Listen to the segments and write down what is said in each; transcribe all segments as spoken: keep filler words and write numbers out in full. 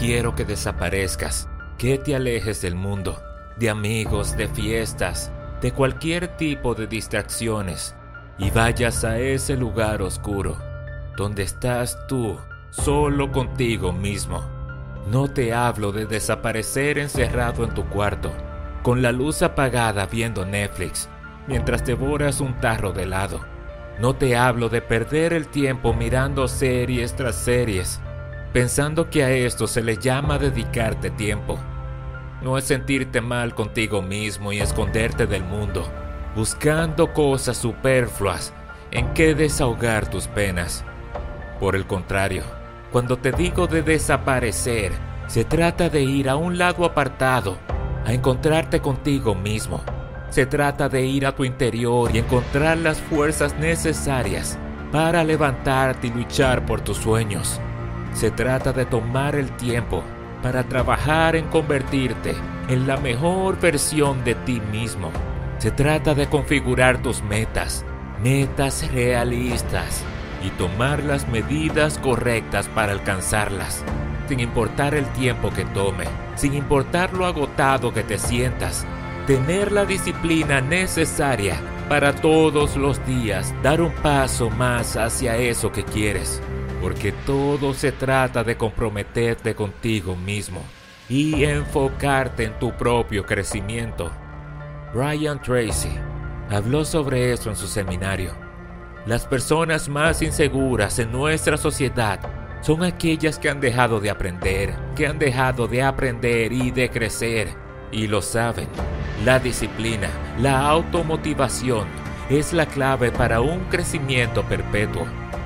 quiero que desaparezcas, que te alejes del mundo, de amigos, de fiestas, de cualquier tipo de distracciones y vayas a ese lugar oscuro, donde estás tú, solo contigo mismo. No te hablo de desaparecer encerrado en tu cuarto, con la luz apagada viendo Netflix, mientras devoras un tarro de helado. No te hablo de perder el tiempo mirando series tras series, pensando que a esto se le llama dedicarte tiempo. No es sentirte mal contigo mismo y esconderte del mundo, buscando cosas superfluas en que desahogar tus penas. Por el contrario, cuando te digo de desaparecer, se trata de ir a un lado apartado, a encontrarte contigo mismo. Se trata de ir a tu interior y encontrar las fuerzas necesarias para levantarte y luchar por tus sueños. Se trata de tomar el tiempo para trabajar en convertirte en la mejor versión de ti mismo. Se trata de configurar tus metas, metas realistas, y tomar las medidas correctas para alcanzarlas, sin importar el tiempo que tome, sin importar lo agotado que te sientas. Tener la disciplina necesaria para todos los días dar un paso más hacia eso que quieres, porque todo se trata de comprometerte contigo mismo y enfocarte en tu propio crecimiento. Brian Tracy habló sobre eso en su seminario. Las personas más inseguras en nuestra sociedad son aquellas que han dejado de aprender, que han dejado de aprender y de crecer, y lo saben. La disciplina, la automotivación es la clave para un crecimiento perpetuo.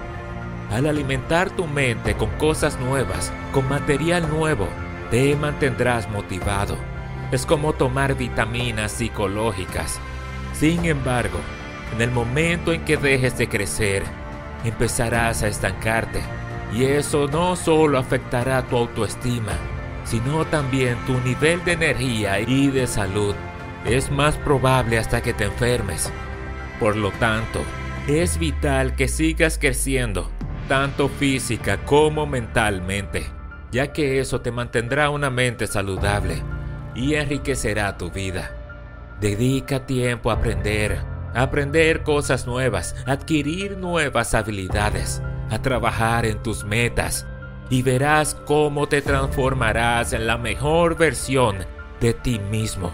Al alimentar tu mente con cosas nuevas, con material nuevo, te mantendrás motivado. Es como tomar vitaminas psicológicas. Sin embargo, en el momento en que dejes de crecer, empezarás a estancarte, y eso no solo afectará tu autoestima, sino también tu nivel de energía y de salud. Es más probable hasta que te enfermes. Por lo tanto, es vital que sigas creciendo, tanto física como mentalmente, ya que eso te mantendrá una mente saludable y enriquecerá tu vida. Dedica tiempo a aprender, a aprender cosas nuevas, a adquirir nuevas habilidades, a trabajar en tus metas, y verás cómo te transformarás en la mejor versión de ti mismo.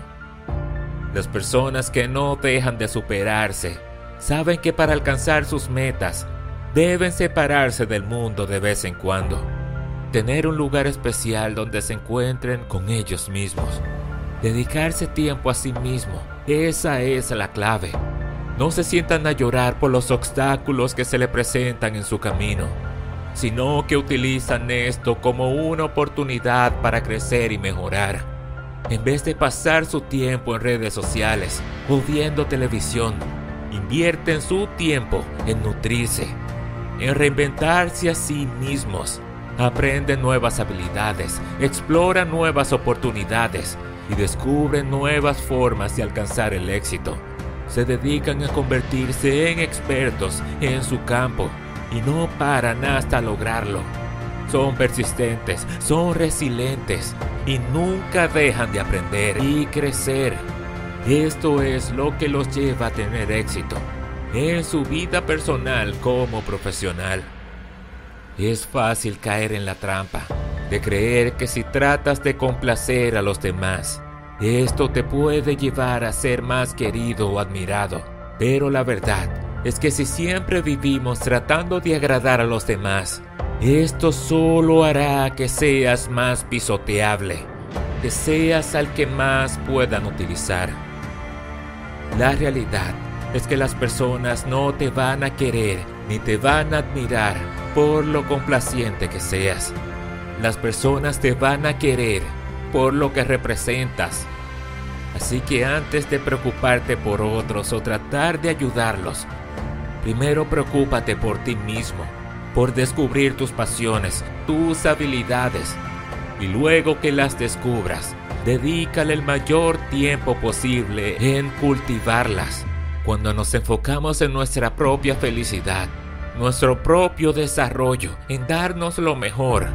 Las personas que no dejan de superarse saben que para alcanzar sus metas deben separarse del mundo de vez en cuando, tener un lugar especial donde se encuentren con ellos mismos, dedicarse tiempo a sí mismo. Esa es la clave. No se sientan a llorar por los obstáculos que se le presentan en su camino, sino que utilizan esto como una oportunidad para crecer y mejorar. En vez de pasar su tiempo en redes sociales o viendo televisión, invierten su tiempo en nutrirse, en reinventarse a sí mismos. Aprenden nuevas habilidades, exploran nuevas oportunidades y descubren nuevas formas de alcanzar el éxito. Se dedican a convertirse en expertos en su campo y no paran hasta lograrlo. Son persistentes, son resilientes y nunca dejan de aprender y crecer. Esto es lo que los lleva a tener éxito en su vida personal como profesional. Es fácil caer en la trampa de creer que si tratas de complacer a los demás, esto te puede llevar a ser más querido o admirado. Pero la verdad es que si siempre vivimos tratando de agradar a los demás, esto solo hará que seas más pisoteable, que seas al que más puedan utilizar. La realidad es que las personas no te van a querer ni te van a admirar por lo complaciente que seas. Las personas te van a querer por lo que representas. Así que antes de preocuparte por otros o tratar de ayudarlos, primero preocúpate por ti mismo, por descubrir tus pasiones, tus habilidades, y luego que las descubras, dedícale el mayor tiempo posible en cultivarlas. Cuando nos enfocamos en nuestra propia felicidad, nuestro propio desarrollo, en darnos lo mejor,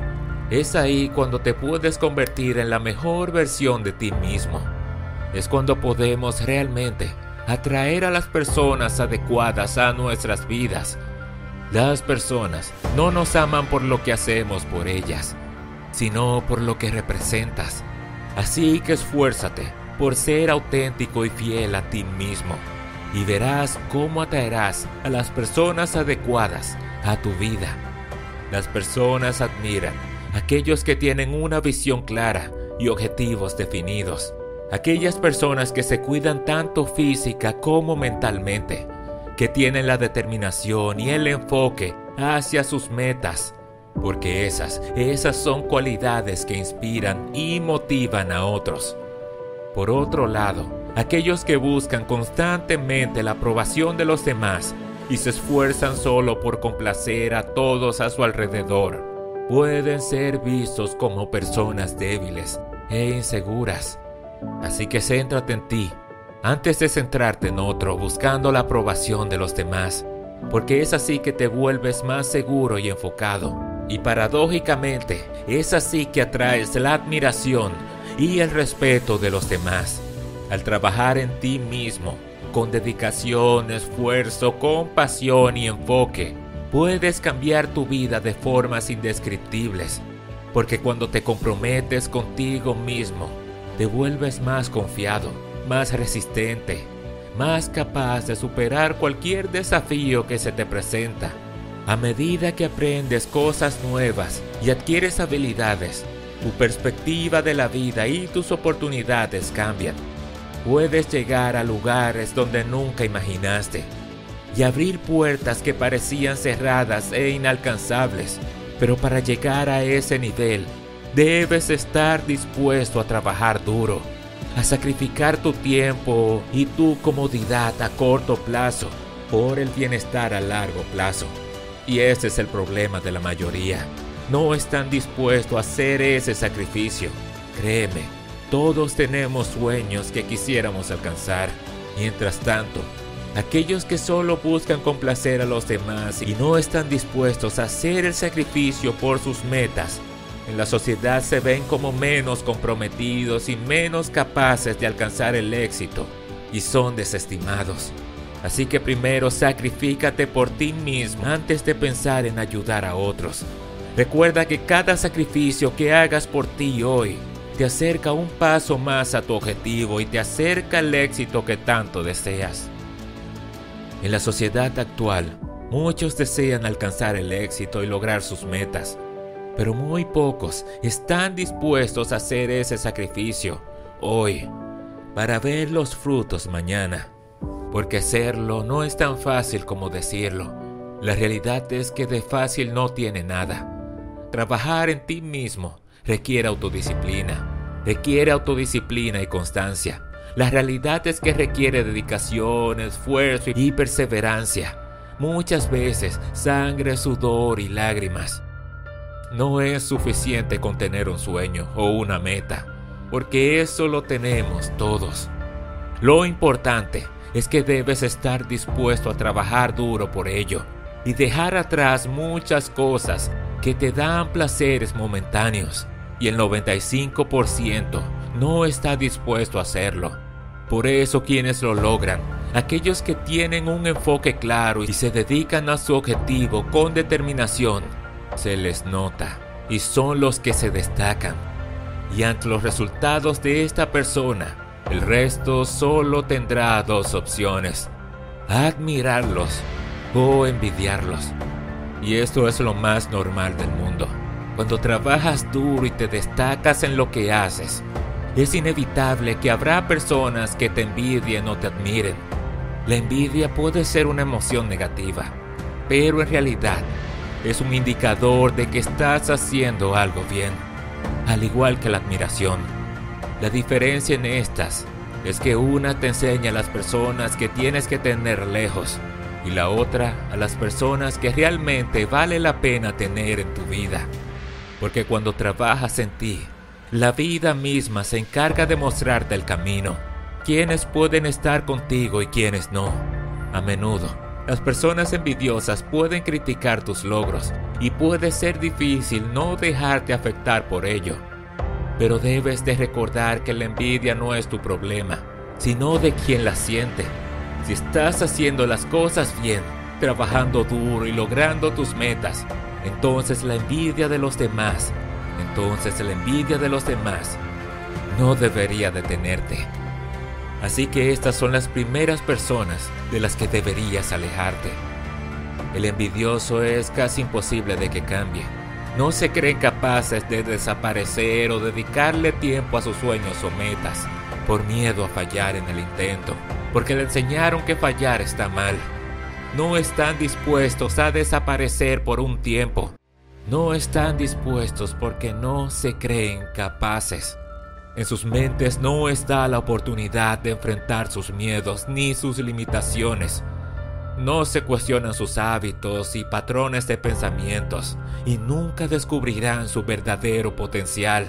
Es ahí cuando te puedes convertir en la mejor versión de ti mismo. Es cuando podemos realmente atraer a las personas adecuadas a nuestras vidas. Las personas no nos aman por lo que hacemos por ellas, sino por lo que representas. Así que esfuérzate por ser auténtico y fiel a ti mismo, y verás cómo atraerás a las personas adecuadas a tu vida. Las personas admiran a aquellos que tienen una visión clara y objetivos definidos. Aquellas personas que se cuidan tanto física como mentalmente, que tienen la determinación y el enfoque hacia sus metas, porque esas, esas son cualidades que inspiran y motivan a otros. Por otro lado, aquellos que buscan constantemente la aprobación de los demás y se esfuerzan solo por complacer a todos a su alrededor, pueden ser vistos como personas débiles e inseguras. Así que céntrate en ti antes de centrarte en otro buscando la aprobación de los demás, porque es así que te vuelves más seguro y enfocado. Y paradójicamente, es así que atraes la admiración y el respeto de los demás. Al trabajar en ti mismo, con dedicación, esfuerzo, compasión y enfoque, puedes cambiar tu vida de formas indescriptibles, porque cuando te comprometes contigo mismo, te vuelves más confiado, más resistente, más capaz de superar cualquier desafío que se te presenta. A medida que aprendes cosas nuevas y adquieres habilidades, tu perspectiva de la vida y tus oportunidades cambian. Puedes llegar a lugares donde nunca imaginaste y abrir puertas que parecían cerradas e inalcanzables. Pero para llegar a ese nivel, debes estar dispuesto a trabajar duro, a sacrificar tu tiempo y tu comodidad a corto plazo por el bienestar a largo plazo. Y ese es el problema de la mayoría. No están dispuestos a hacer ese sacrificio. Créeme, todos tenemos sueños que quisiéramos alcanzar. Mientras tanto, aquellos que solo buscan complacer a los demás y no están dispuestos a hacer el sacrificio por sus metas, en la sociedad se ven como menos comprometidos y menos capaces de alcanzar el éxito y son desestimados. Así que primero sacrifícate por ti mismo antes de pensar en ayudar a otros. Recuerda que cada sacrificio que hagas por ti hoy te acerca un paso más a tu objetivo y te acerca al éxito que tanto deseas. En la sociedad actual, muchos desean alcanzar el éxito y lograr sus metas, pero muy pocos están dispuestos a hacer ese sacrificio hoy para ver los frutos mañana. Porque hacerlo no es tan fácil como decirlo. La realidad es que de fácil no tiene nada. Trabajar en ti mismo requiere autodisciplina, requiere autodisciplina y constancia. La realidad es que requiere dedicación, esfuerzo y perseverancia. Muchas veces sangre, sudor y lágrimas. No es suficiente con tener un sueño o una meta, porque eso lo tenemos todos. Lo importante es que debes estar dispuesto a trabajar duro por ello y dejar atrás muchas cosas que te dan placeres momentáneos, y el noventa y cinco por ciento no está dispuesto a hacerlo. Por eso quienes lo logran, aquellos que tienen un enfoque claro y se dedican a su objetivo con determinación, se les nota y son los que se destacan. Y ante los resultados de esta persona, el resto solo tendrá dos opciones: admirarlos o envidiarlos. Y esto es lo más normal del mundo. Cuando trabajas duro y te destacas en lo que haces, es inevitable que habrá personas que te envidien o te admiren. La envidia puede ser una emoción negativa, pero en realidad es un indicador de que estás haciendo algo bien, al igual que la admiración. La diferencia en estas es que una te enseña a las personas que tienes que tener lejos y la otra a las personas que realmente vale la pena tener en tu vida. Porque cuando trabajas en ti, la vida misma se encarga de mostrarte el camino, quiénes pueden estar contigo y quiénes no. A menudo, Las personas envidiosas pueden criticar tus logros y puede ser difícil no dejarte afectar por ello. Pero debes de recordar que la envidia no es tu problema, sino de quien la siente. Si estás haciendo las cosas bien, trabajando duro y logrando tus metas, entonces la envidia de los demás, entonces la envidia de los demás no debería detenerte. Así que estas son las primeras personas de las que deberías alejarte. El envidioso es casi imposible de que cambie. No se creen capaces de desaparecer o dedicarle tiempo a sus sueños o metas por miedo a fallar en el intento, porque le enseñaron que fallar está mal. No están dispuestos a desaparecer por un tiempo. No están dispuestos porque no se creen capaces. En sus mentes no está la oportunidad de enfrentar sus miedos ni sus limitaciones. No se cuestionan sus hábitos y patrones de pensamientos y nunca descubrirán su verdadero potencial.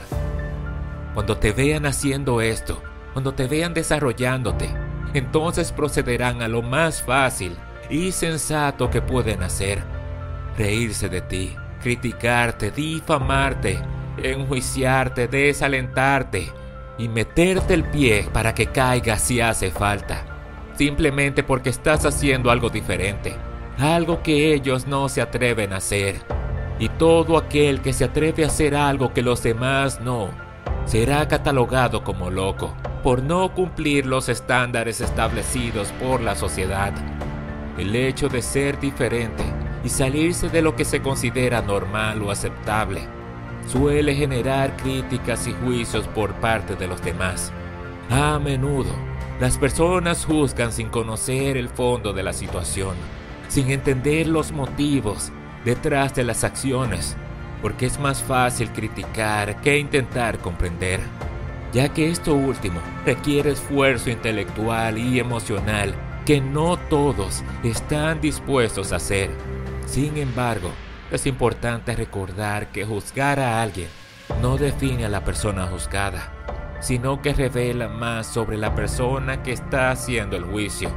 Cuando te vean haciendo esto, cuando te vean desarrollándote, entonces procederán a lo más fácil y sensato que pueden hacer: reírse de ti, criticarte, difamarte, enjuiciarte, desalentarte y meterte el pie para que caigas si hace falta, simplemente porque estás haciendo algo diferente, algo que ellos no se atreven a hacer. Y todo aquel que se atreve a hacer algo que los demás no, será catalogado como loco por no cumplir los estándares establecidos por la sociedad. El hecho de ser diferente y salirse de lo que se considera normal o aceptable suele generar críticas y juicios por parte de los demás. A menudo, las personas juzgan sin conocer el fondo de la situación, sin entender los motivos detrás de las acciones, porque es más fácil criticar que intentar comprender, ya que esto último requiere esfuerzo intelectual y emocional que no todos están dispuestos a hacer. Sin embargo, es importante recordar que juzgar a alguien no define a la persona juzgada, sino que revela más sobre la persona que está haciendo el juicio.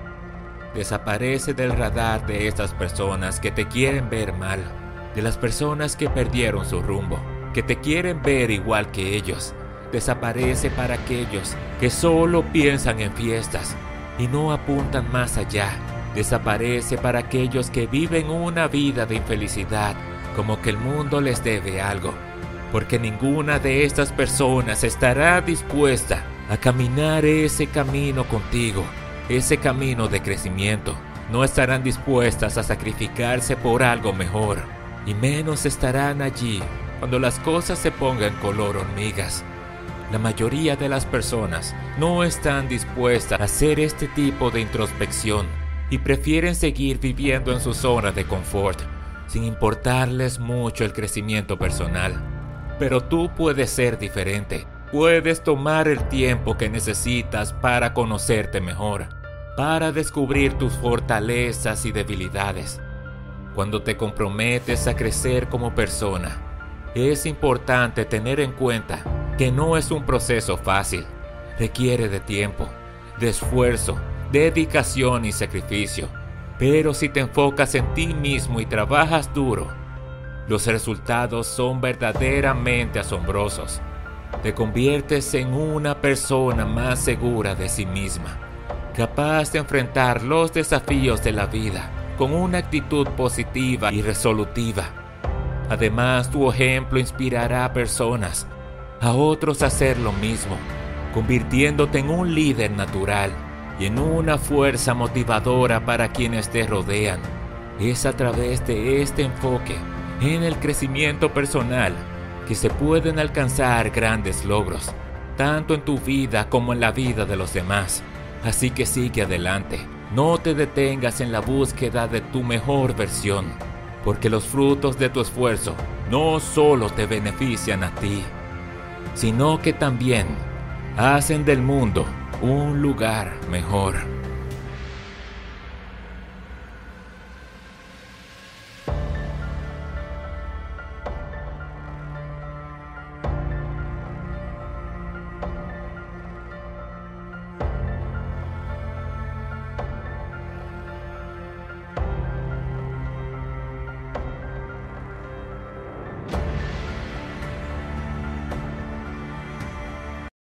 Desaparece del radar de estas personas que te quieren ver mal, de las personas que perdieron su rumbo, que te quieren ver igual que ellos. Desaparece para aquellos que solo piensan en fiestas y no apuntan más allá. Desaparece para aquellos que viven una vida de infelicidad, como que el mundo les debe algo, porque ninguna de estas personas estará dispuesta a caminar ese camino contigo, ese camino de crecimiento. No estarán dispuestas a sacrificarse por algo mejor, y menos estarán allí cuando las cosas se pongan color hormigas. La mayoría de las personas no están dispuestas a hacer este tipo de introspección y prefieren seguir viviendo en su zona de confort, sin importarles mucho el crecimiento personal. Pero tú puedes ser diferente. Puedes tomar el tiempo que necesitas para conocerte mejor, para descubrir tus fortalezas y debilidades. Cuando te comprometes a crecer como persona, es importante tener en cuenta que no es un proceso fácil. Requiere de tiempo, de esfuerzo, dedicación y sacrificio. Pero si te enfocas en ti mismo y trabajas duro, los resultados son verdaderamente asombrosos. Te conviertes en una persona más segura de sí misma, capaz de enfrentar los desafíos de la vida con una actitud positiva y resolutiva. Además, tu ejemplo inspirará a personas, a otros a hacer lo mismo, convirtiéndote en un líder natural y en una fuerza motivadora para quienes te rodean. Es a través de este enfoque en el crecimiento personal que se pueden alcanzar grandes logros, tanto en tu vida como en la vida de los demás. Así que sigue adelante, no te detengas en la búsqueda de tu mejor versión, porque los frutos de tu esfuerzo no solo te benefician a ti, sino que también hacen del mundo un lugar mejor.